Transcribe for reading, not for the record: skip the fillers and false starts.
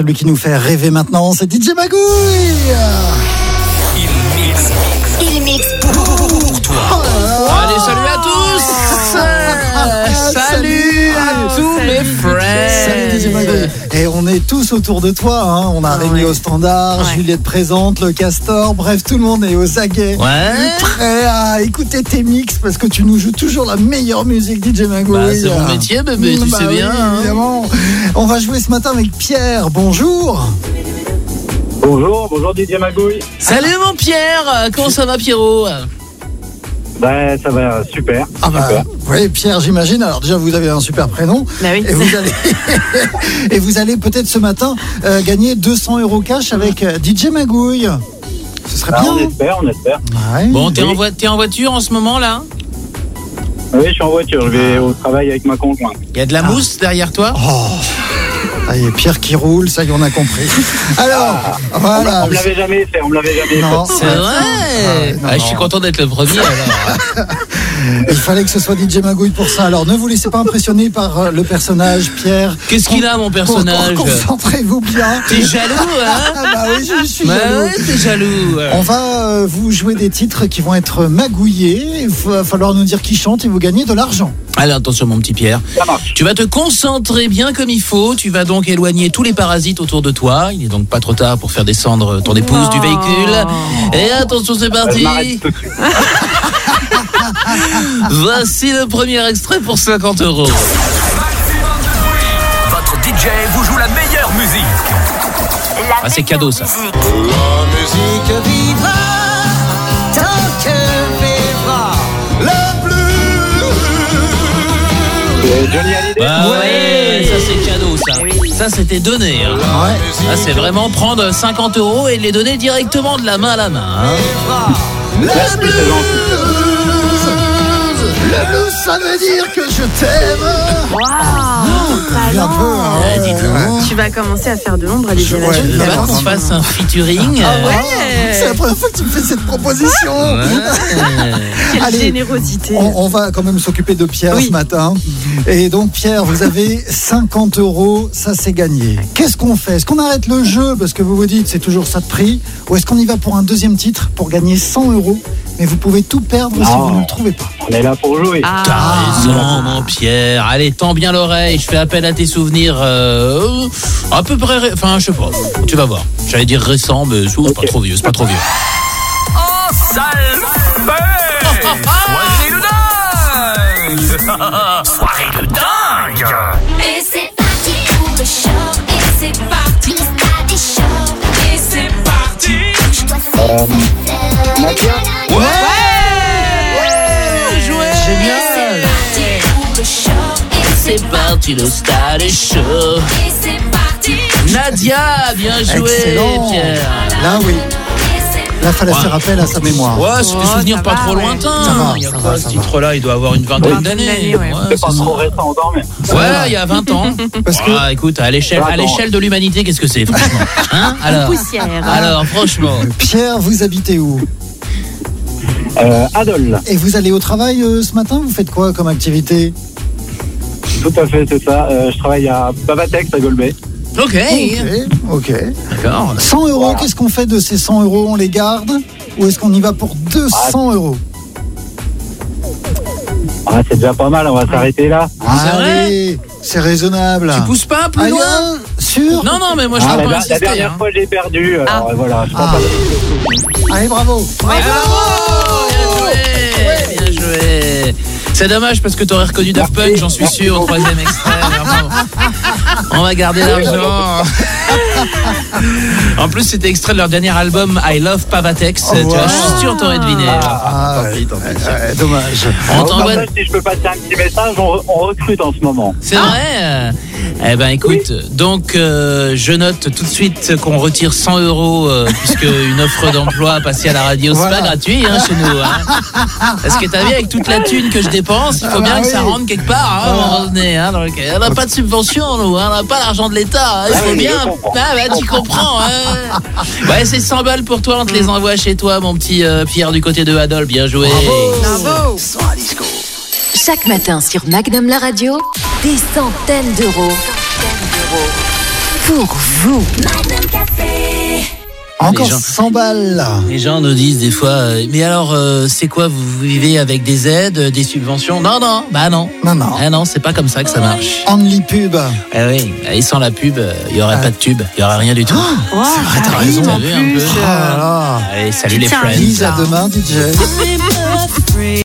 celui qui nous fait rêver maintenant, c'est DJ Magouille. Il mixe pour toi. Allez, salut à tous. Salut à tous mes frères. Salut DJ Magouille. Et on est tous autour de toi, hein. On a Rémi au standard, Juliette présente, le Castor, bref, tout le monde est aux aguets. Prêt à écouter tes mix parce que tu nous joues toujours la meilleure musique, DJ Magouille. C'est mon métier, bébé, tu sais bien. Oui, évidemment. On va jouer ce matin avec Pierre. Bonjour. Bonjour DJ Magouille. Salut mon Pierre, comment ça va Pierrot? Ben ça va super. Super. Oui, Pierre, j'imagine. Alors déjà, vous avez un super prénom. Bah oui. Et vous allez peut-être ce matin gagner 200 € cash avec DJ Magouille. Ce serait bien. On espère. Ouais. Bon, t'es en voiture en ce moment là? Oui, je suis en voiture. Je vais au travail avec ma conjointe. Il y a de la mousse derrière toi? Ça y est, Pierre qui roule, ça y est, on a compris. Alors, voilà. On me l'avait jamais fait. Non, c'est vrai. Non. Je suis content d'être le premier alors. Il fallait que ce soit DJ Magouille pour ça. Alors, ne vous laissez pas impressionner par le personnage, Pierre. Qu'est-ce qu'il a, mon personnage? Concentrez-vous bien. T'es jaloux, hein? Bah oui, je suis jaloux. Ouais, t'es jaloux. On va vous jouer des titres qui vont être magouillés. Il va falloir nous dire qui chante et vous gagnez de l'argent. Allez, attention mon petit Pierre. Tu vas te concentrer bien comme il faut. Tu vas donc éloigner tous les parasites autour de toi. Il n'est donc pas trop tard pour faire descendre ton épouse du véhicule. Et attention, c'est parti. Voici le premier extrait pour 50 €. Votre DJ vous joue la meilleure musique. C'est cadeau ça. La musique vivra tant que vivra le blues. Johnny Hallyday. Ouais, ça c'est cadeau ça. Ça c'était donné. Hein. Ça c'est vraiment prendre 50 € et les donner directement de la main à la main. Hein. Merci, c'est gentil. Le blues, ça veut dire que je t'aime. Waouh, Un peu, Dis donc. Tu vas commencer à faire de l'ombre à DJ Ouais. Magouille. Tu veux pas qu'on fasse un featuring? C'est la première fois que tu me fais cette proposition. Quelle Allez, générosité. on va quand même s'occuper de Pierre Oui. ce matin. Et donc Pierre, vous avez 50 €, ça c'est gagné. Qu'est-ce qu'on fait? Est-ce qu'on arrête le jeu parce que vous vous dites c'est toujours ça de prix? Ou est-ce qu'on y va pour un deuxième titre pour gagner 100 €? Mais vous pouvez tout perdre si vous ne le trouvez pas. On est là pour jouer. T'as raison, mon Pierre. Allez, tends bien l'oreille. Je fais appel à tes souvenirs à peu près. Enfin, je sais pas. Tu vas voir. J'allais dire récent, mais c'est pas trop vieux. C'est pas trop vieux. Oh, sale Soirée de dingue. Soirée de dingue. Et c'est parti pour le show. Et c'est parti à des shows. Et c'est parti. Nadia. Ouais. Génial. C'est parti pour le show. Et C'est parti, le stade est chaud. Et c'est parti. Nadia, bien joué, Excellent. Pierre. Là oui. Là fallait faire appel à sa mémoire. Ouais, c'est des souvenirs ça pas va, trop ouais. lointains. Ça va, Il y a ça quoi, va, ce ça va. titre-là, il doit avoir une vingtaine Vingtaine d'années. d'années, ouais. C'est pas trop récent encore, mais. Ouais, il y a 20 ans. Parce que Écoute, à l'échelle de l'humanité, qu'est-ce que c'est, franchement? Hein? Poussière. Alors, franchement. Pierre, vous habitez où? Adol. Et vous allez au travail ce matin? Vous faites quoi comme activité? Tout à fait, c'est ça. Je travaille à Bavatex à Golbet. Ok. Ok. D'accord. 100 €, qu'est-ce qu'on fait de ces 100 €? On les garde? Ou est-ce qu'on y va pour 200 €? Ah, c'est déjà pas mal, on va s'arrêter là. C'est vrai? Allez, c'est raisonnable. Tu pousses pas plus Allez, loin? sûr? Non, non, mais moi je Ah, vais pas la insister. dernière Hein. fois, j'ai perdu. Alors voilà, je pense Ah. Allez, bravo. Bravo! Bien joué! Bien joué! C'est dommage parce que t'aurais reconnu Daft Punk, j'en suis sûr, au troisième extrait. On va garder l'argent. En plus, c'était extrait de leur dernier album I Love Pavatex. Tu vois, je suis sûr t'aurais deviné. Ah, Tant pis. dommage. On t'envoie. Si je peux passer un petit message, on recrute en ce moment. C'est vrai. Eh ben écoute, donc je note tout de suite qu'on retire 100 € puisque une offre d'emploi passée à la radio, c'est pas gratuit chez nous. Hein. Parce que t'as vu, avec toute la thune que je dépense, il faut bien que ça rentre quelque part. À un moment donné, hein, donc, on n'a pas de subvention, nous, hein, on n'a pas l'argent de l'État. Il faut bien. Tu comprends. Hein. Ouais, c'est 100 balles pour toi, on te les envoie chez toi, mon petit Pierre du côté de Adol. Bien joué. Bravo. Chaque matin sur Magnum la radio, des centaines d'euros pour vous. Magnum Café. Encore Les gens- 100 balles. Les gens nous disent des fois, mais alors, c'est quoi, vous vivez avec des aides, des subventions? Non, non, bah non. Non, non. Ah non, c'est pas comme ça que ça marche. Only pub. Eh oui, et sans la pub, il y aurait pas de tube, il y aurait rien du tout. Wow, c'est vrai, ça t'as rime raison. en T'as vu un plus. peu Ah là là. Allez, salut les Tiens, friends. Lise, à demain, DJ.